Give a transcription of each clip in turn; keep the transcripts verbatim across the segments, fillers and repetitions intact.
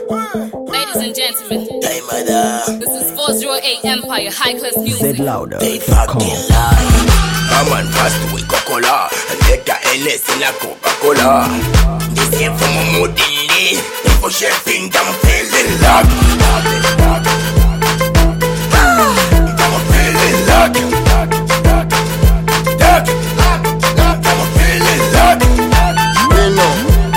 Ladies and gentlemen, Hey, mother. this is four oh eight Empire High Class Music. Said louder. They fucking lie. I'm on fast with Coca-Cola. And let the N S in a Coca-Cola. This ain't from a moody. They push your finger, I'm feeling luck. I'm feeling luck. I'm feeling luck. You know.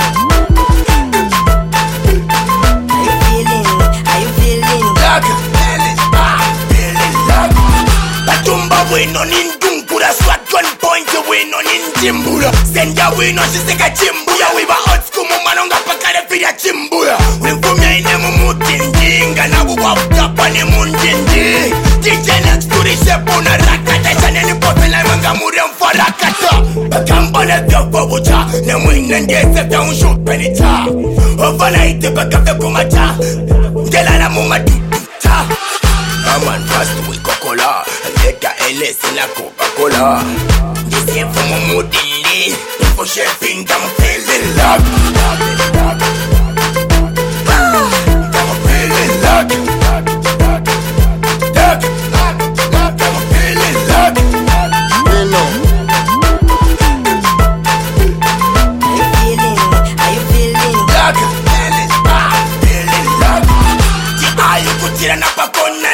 Bueno nindunkura swat gun point bueno ninjimbura senda bueno shiseka chimbura we ba hot school mumanonga pakare fira chimbura we mfumya ine mumutinjinga nabu wapapa ne munjinji D J next to the shepuna rakata chaneni popela manga mure mfarakata bakambana vyopo bucha ne mwine ngese vya unshu penita ofana ite bakafe kumata ngela na mumaduta I'm on fast with Coca-Cola. And let the N S in a Coca-Cola. This ain't from a moody. They push your finger, I'm feeling luck. I'm feeling luck. I'm feeling luck. You know. Are you feeling? Are you feeling? Luck. Feeling. Ah, feeling luck. The eye you could tell na pakona.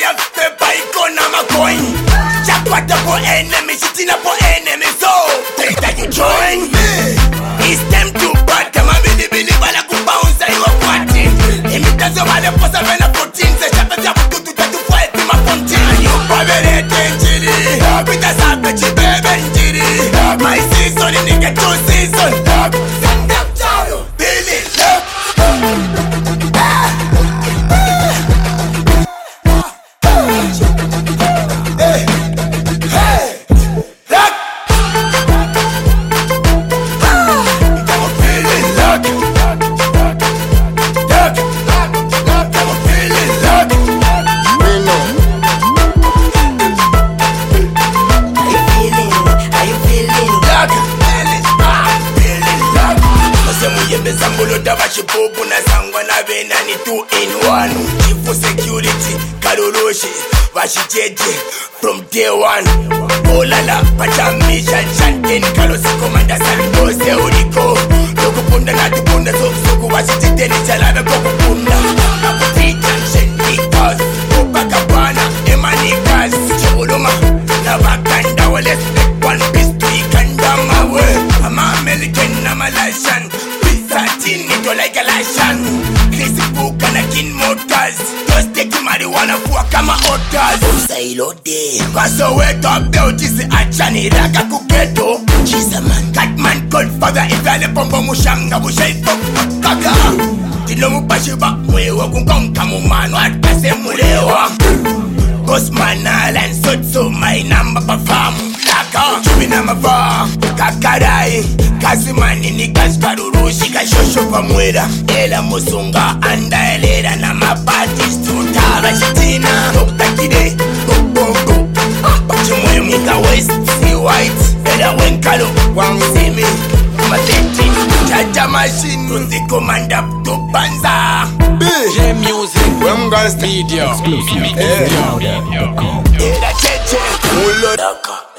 Chakwata po enemy, shitina po enemy. So, take that you join me. It's time to bat. Kama bili bili bala kubounce iwa kwati. Imitazo wale posa vena protein. Se chapa vya bututu tatu fwa eti mafonti. Ayo pavere tenjiri. Pita sape chibebe njiri. My season in nigga two season. Send up charo. Billy love. Chipopu na sangwa na vena ni two in one. Chifu security, karoroshi, vashijeje from day one. Olala, pachamisha, chanten, kalosi komanda sandose uriko. Loku punda na tupunda, soku vashijete ni chalabe koko punda. Ako T-junction, Nikas, Copacabana, Emanikas, Choloma, na vakanda, well let's make one piece to ikanda mawe. I'm American, I'm a Malaysian. Satin, it like a Lashan. Chris Book and a King Motors. Just take marijuana for a kama otters. Sailo de. Paso wet up, beauties, Achani, Raka Kuketo. She's a man, cat man, godfather, Italy, Pombo Mushanga, Bushai, Kaka. Tinomu Pashiba, Mwewa, Kunkonka, Mumano, at Pase Murewa. Bosman, Alan, Sotso, my number, Pafam. Chubina mava, kakarai Kazimani ni kasparurushi kashosho pa mwera Ela musunga anda elera na mapati stuta Rashitina, Dokta Kide, Koko, Pachimwe Mika West, see white Ela wenkalo, wang see me Mateti, Chacha machine Rundi komanda, Tupanza J Music, Wemgans Media, Exclusive. Media, Louder dot com. Ela cheche, Ulo Daka